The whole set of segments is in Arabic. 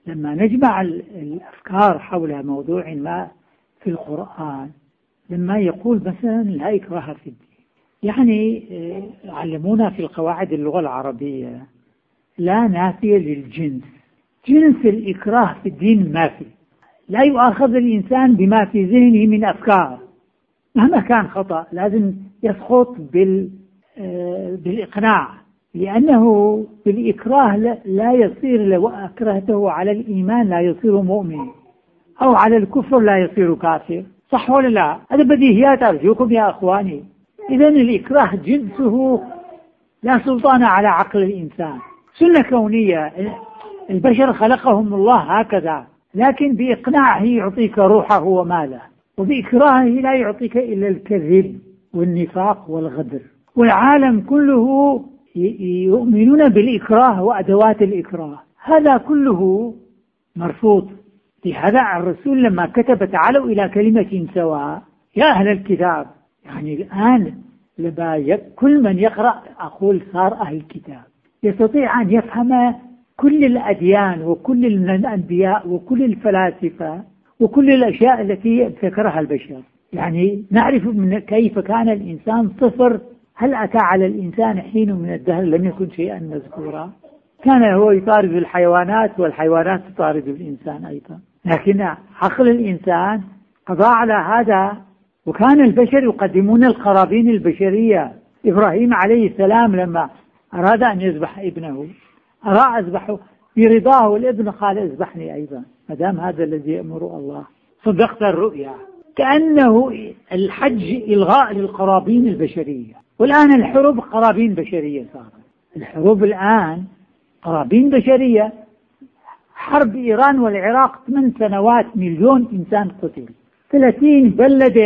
لما نجمع الأفكار حول موضوع ما في القرآن، لما يقول مثلا لا إكراه في الدين، يعني علمونا في القواعد اللغة العربية لا نافية للجنس، جنس الإكراه في الدين ما في، لا يؤاخذ الإنسان بما في ذهنه من أفكار مهما كان خطأ، لازم يسقط بالإقناع، لأنه بالإكراه لا يصير، لو أكرهته على الإيمان لا يصير مؤمن، أو على الكفر لا يصير كافر، صح ولا لا؟ هذا بديهيات أرجوكم يا أخواني. إذن الإكراه جنسه لا سلطان على عقل الإنسان، سنة كونية، البشر خلقهم الله هكذا، لكن بإقناعه يعطيك روحه وماله، وبإكراهه لا يعطيك إلا الكذب والنفاق والغدر. والعالم كله يؤمنون بالإكراه وأدوات الإكراه، هذا كله مرفوض. لهذا الرسول لما كتب تعالوا إلى كلمة سواء يا أهل الكتاب، يعني الآن كل من يقرأ أقول صار أهل الكتاب يستطيع أن يفهم كل الأديان وكل الأنبياء وكل الفلاسفة وكل الأشياء التي ذكرها البشر، يعني نعرف من كيف كان الإنسان صفر. هل أتى على الإنسان حين من الدهر لم يكن شيئا مذكورا؟ كان هو يطارد الحيوانات والحيوانات تطارد الإنسان أيضا، لكن عقل الإنسان قضى على هذا. وكان البشر يقدمون القرابين البشرية. إبراهيم عليه السلام لما أراد أن يذبح ابنه أرى أذبحه برضاه، والابن قال اذبحني أيضا ما دام هذا الذي يأمر الله، صدقت الرؤيا. كأنه الحج إلغاء للقرابين البشرية، والآن الحروب قرابين بشرية صارت، الحروب الآن قرابين بشرية. حرب إيران والعراق 8 سنوات 1,000,000 إنسان قتل، 30 بلد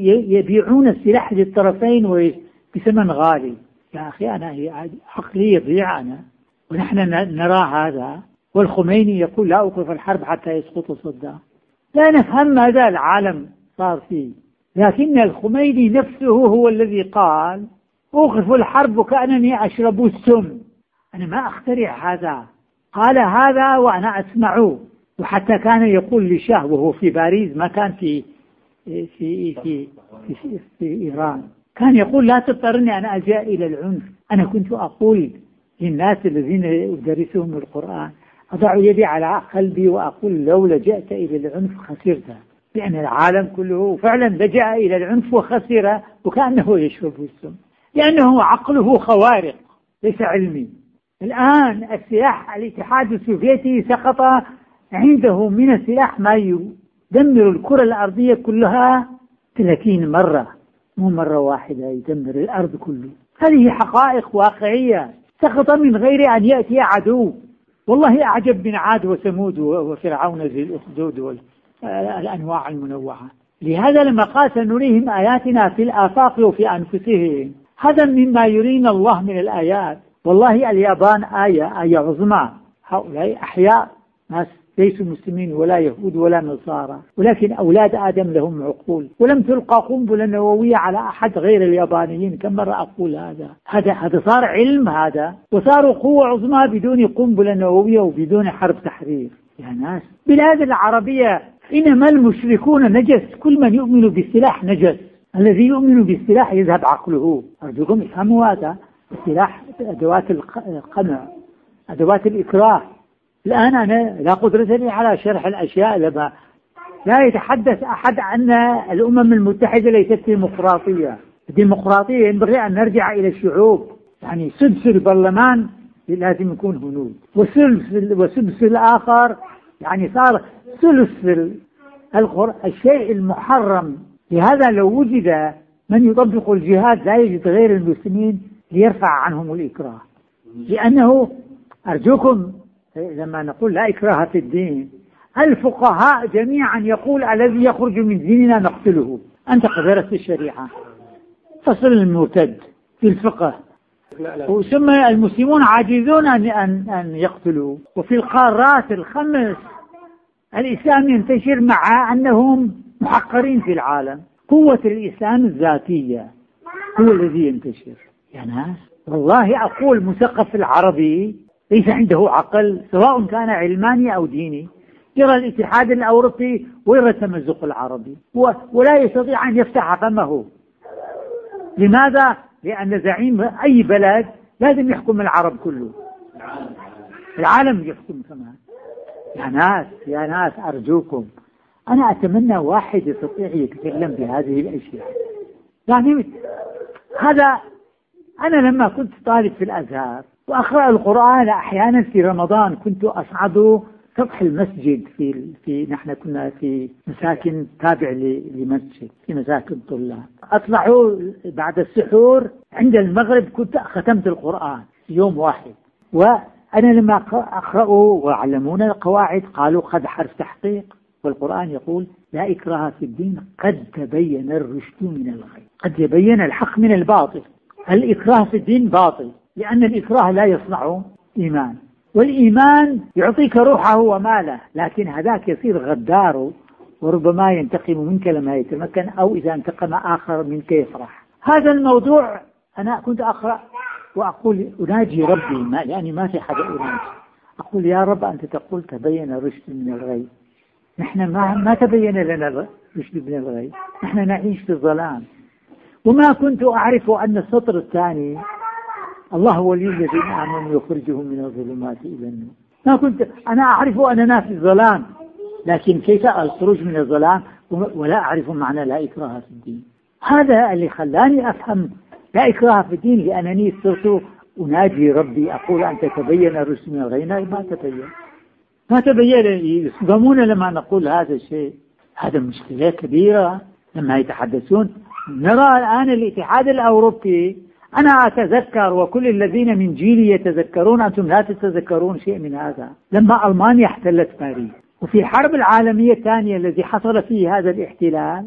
يبيعون السلاح للطرفين بثمن غالي. يا أخي أنا عقلي يضيع أنا، ونحن نرى هذا، والخميني يقول لا أوقف الحرب حتى يسقط صدام. لا نفهم ماذا العالم صار فيه، لكن الخميني نفسه هو الذي قال أوقف الحرب كأنني أشرب السم. أنا ما أخترع هذا، قال هذا وأنا أسمعه. وحتى كان يقول للشاه وهو في باريس، ما كان في في في في, في, في إيران، كان يقول لا تضطرني أن ألجأ إلى العنف. أنا كنت أقول للناس الذين أدرسهم القرآن أضع يدي على قلبي وأقول لو لجأت إلى العنف خسرت، لأن العالم كله فعلا لجأ إلى العنف وخسر، وكأنه يشرب السم، لأنه عقله خوارق ليس علمي. الآن السلاح الاتحاد السوفيتي سقط عنده من السلاح ما يدمر الكرة الأرضية كلها 30 مرة، مو مرة واحدة يدمر الأرض كله. هذه حقائق واقعية، سقط من غير أن يأتي عدو. والله أعجب من عاد وثمود وفرعون ذي الأخدود والأنواع المنوعة. لهذا لما قال سنريهم آياتنا في الآفاق وفي أنفسهم، هذا مما يرينا الله من الآيات. والله اليابان آية عظمى، هؤلاء أحياء ناس ليسوا مسلمين ولا يهود ولا نصارى، ولكن أولاد آدم لهم عقول، ولم تلقى قنبلة نووية على أحد غير اليابانيين. كم مرة أقول هذا صار علم هذا، وصاروا قوة عظمى بدون قنبلة نووية وبدون حرب تحرير. يا ناس بلاد العربية إنما المشركون نجس، كل من يؤمن بالسلاح نجس، الذي يؤمن بالسلاح يذهب عقله. أرجوكم افهموا هذا. السلاح أدوات القمع، أدوات الإكراه. الآن أنا لا قدرة لي على شرح الأشياء، لما لا يتحدث أحد أن الأمم المتحدة ليست ديمقراطية. الديمقراطية ينبغي أن نرجع إلى الشعوب، يعني سدس البرلمان لازم يكون هنود، وسدس الآخر يعني صار ثلث الشيء المحرم. لهذا لو وجد من يطبق الجهاد لا يجد غير المسلمين ليرفع عنهم الإكراه. لأنه أرجوكم لما نقول لا إكراه في الدين، الفقهاء جميعا يقول الذي يخرج من ديننا نقتله. أنت درست الشريعة، فصل المرتد في الفقه، ثم المسلمون عاجزون أن يقتلوا. وفي القارات الخمس الإسلام ينتشر مع أنهم محقرين في العالم. قوة الإسلام الذاتية هو الذي ينتشر. يا ناس والله أقول مثقف العربي ليس عنده عقل سواء كان علماني أو ديني. يرى الاتحاد الأوروبي ويرى التمزق العربي ولا يستطيع أن يفتح فمه. لماذا؟ لأن زعيم أي بلد لازم يحكم العرب كله، العالم يحكم كمان. يا ناس أرجوكم، أنا أتمنى واحد يستطيع يتكلم بهذه الأشياء. يعني هذا أنا لما كنت طالب في الأزهر وأقرأ القرآن أحيانا في رمضان كنت أصعد سطح المسجد نحن كنا في مساكن تابع لمسجد في مساكن طلاب. أطلع بعد السحور عند المغرب كنت ختمت القرآن يوم واحد. وأنا لما أقرأوا وعلمونا القواعد قالوا قد حرف تحقيق، والقرآن يقول لا إكراه في الدين قد تبين الرشد من الغي، قد يبين الحق من الباطل. الإكراه في الدين باطل، لأن الإكراه لا يصنع إيمان، والإيمان يعطيك روحه وماله، لكن هذاك يصير غدار وربما ينتقم منك لما يتمكن، أو إذا انتقم آخر منك يفرح. هذا الموضوع أنا كنت أقرأ وأقول أناجي ربي، لأني ما في حدا أناجي، أقول يا رب أنت تقول تبين الرشد من الغي، نحن ما تبين لنا الرشد من الغي، نحن نعيش في الظلام. وما كنت أعرف أن السطر الثاني الله ولي الذين آمنوا يخرجهم من الظلمات إلى النور. ما كنت أنا أعرف أننا في الظلام، لكن كيف الخروج من الظلام ولا أعرف معنى لا إكراه في الدين. هذا اللي خلاني أفهم لا إكراه في الدين، لأنني صرت أناجي ربي أقول أنت تبين الرشد من الغي. ما تبين يصدمون لما نقول هذا الشيء. هذا مشكلة كبيرة لما يتحدثون. نرى الآن الاتحاد الأوروبي، أنا أتذكر وكل الذين من جيلي يتذكرون، أنتم لا تتذكرون شيء من هذا، لما ألمانيا احتلت باريس، وفي الحرب العالمية الثانية الذي حصل فيه هذا الاحتلال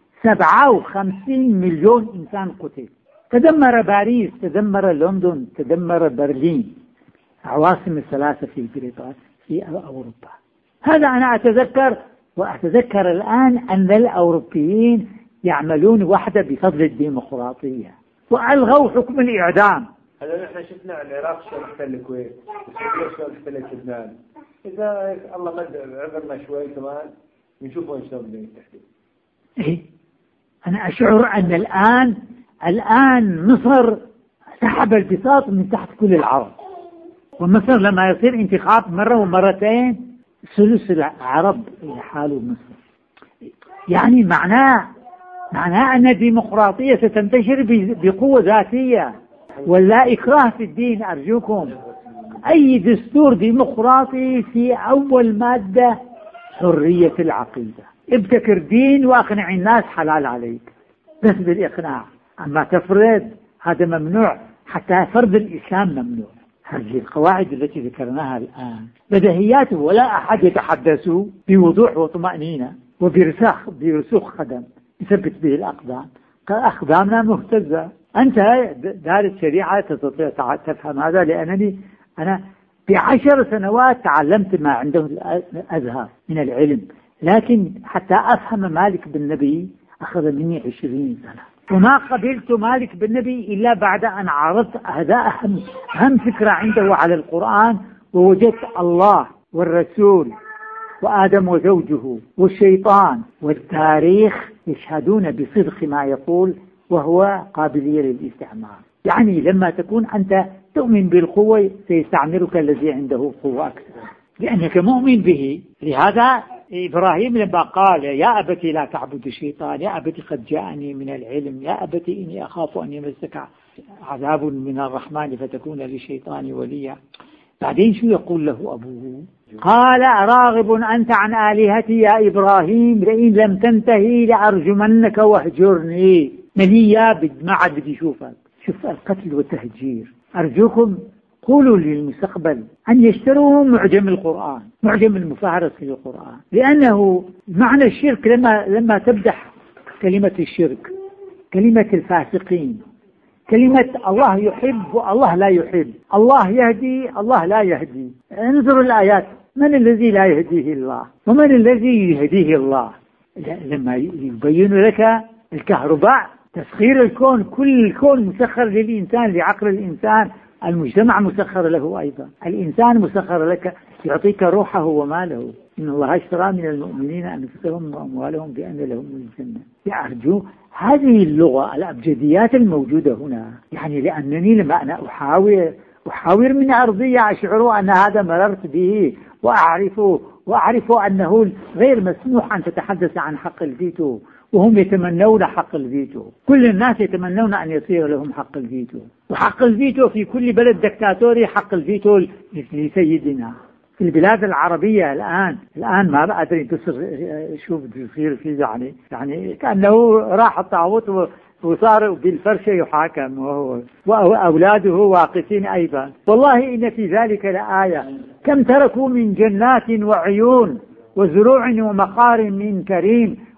57 مليون إنسان قتل. تدمر باريس، تدمر لندن، تدمر برلين، عواصم الثلاثة في بريطانيا في أوروبا. هذا أنا أتذكر، وأتذكر الآن أن الأوروبيين يعملون وحدة بفضل الديمقراطية وألغوا حكم الإعدام. هذا نحن شفنا العراق شلون احتل الكويت، وسوريا شلون احتلت لبنان. إذا الله قد عبرنا شوي كمان نشوف وين شلون بدنا يتحدث. إيه، أنا أشعر أن الآن مصر سحب البساط من تحت كل العرب، ومصر لما يصير انتخاب مرة ومرتين ثلث العرب يحالوا مصر. يعني معناه أن الديمقراطية ستنتشر بقوة ذاتية. ولا إكراه في الدين أرجوكم. أي دستور ديمقراطي في أول مادة حرية العقيدة، ابتكر دين وأقنع الناس حلال عليك، بس بالإقناع. أما تفرض هذا ممنوع، حتى فرض الإسلام ممنوع. هذه القواعد التي ذكرناها الآن بديهيات، ولا أحد يتحدث بوضوح وطمأنينة وبرسوخ قدم يثبت به الأقدام. أقدامنا مهتزة. أنت دارس شريعة تستطيع تفهم هذا، لأنني أنا ب10 سنوات تعلمت ما عنده الأزهر من العلم، لكن حتى أفهم مالك بن نبي أخذ مني 20 سنة. وما قبلت مالك بن نبي إلا بعد أن عرضت هذا أهم فكرة عنده على القرآن، ووجدت الله والرسول وآدم وزوجه والشيطان والتاريخ يشهدون بصدق ما يقول، وهو قابلية للاستعمار. يعني لما تكون أنت تؤمن بالقوة سيستعمرك الذي عنده قوة أكثر، لأنك مؤمن به. لهذا إبراهيم لما قال يا أبتي لا تعبد الشيطان، يا أبتي قد جاءني من العلم، يا أبتي إني أخاف أن يمسك عذاب من الرحمن فتكون للشيطان وليا. بعدين شو يقول له أبوه؟ قال راغب أنت عن آلهتي يا إبراهيم لئن لم تنتهي لأرجمنك واهجرني مليا. ما عاد بدي شوفك. شوف القتل والتهجير. أرجوكم قولوا للمستقبل أن يشتروا معجم القرآن، معجم المفهرس في القرآن، لأنه معنى الشرك لما تمدح كلمة الشرك، كلمة الفاسقين، كلمة الله يحب والله لا يحب، الله يهدي الله لا يهدي. انظروا الآيات، من الذي لا يهديه الله ومن الذي يهديه الله؟ لما يبين لك الكهرباء، تسخير الكون، كل الكون مسخر للإنسان، لعقل الإنسان، المجتمع مسخر له أيضا، الإنسان مسخر لك، يعطيك روحه وماله. إن الله اشترى من المؤمنين أنفسهم وأموالهم بأن لهم الجنة. أرجو هذه اللغة، الأبجديات الموجودة هنا، يعني لأنني لما أنا أحاور من أرضية أشعر أن هذا مررت به وأعرف أنه غير مسموح أن تتحدث عن حق الفيتو، وهم يتمنون حق الفيتو. كل الناس يتمنون أن يصير لهم حق الفيتو، وحق الفيتو في كل بلد دكتاتوري حق الفيتو لسيدنا. في البلاد العربية الآن ما أدري شو بيصير فيه، يعني كأنه راح الطاغوت وصار بالفرشة يحاكم وأولاده واقفين أيضا. والله إن في ذلك لآية، كم تركوا من جنات وعيون وزروع ومقار من كريم